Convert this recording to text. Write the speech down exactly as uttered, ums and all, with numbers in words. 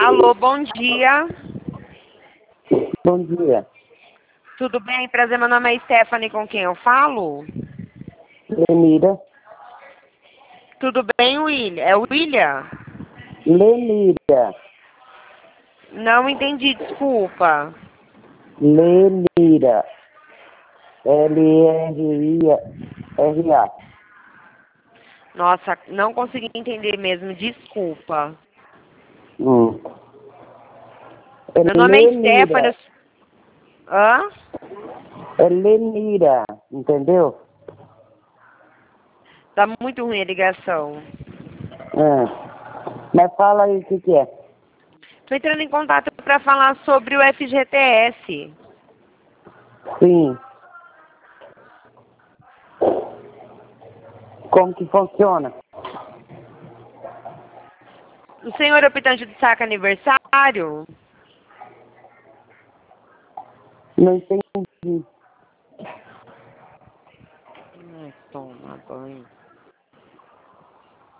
Alô, bom dia. Bom dia. Tudo bem? Prazer, meu nome é Stephanie, com quem eu falo? Lenira. Tudo bem, William? É o William? Lenira. Não entendi, desculpa. Lenira. L R I R A. Nossa, não consegui entender mesmo, desculpa. Hum. É Meu nome é Stephanie. Lenira. eu- Hã? É Lenira. Entendeu? Tá muito ruim a ligação. É. Mas fala aí o que, que é. Tô entrando em contato para falar sobre o F G T S. Sim. Como que funciona? O senhor é optante do saque aniversário? Não entendi. Ai, toma banho.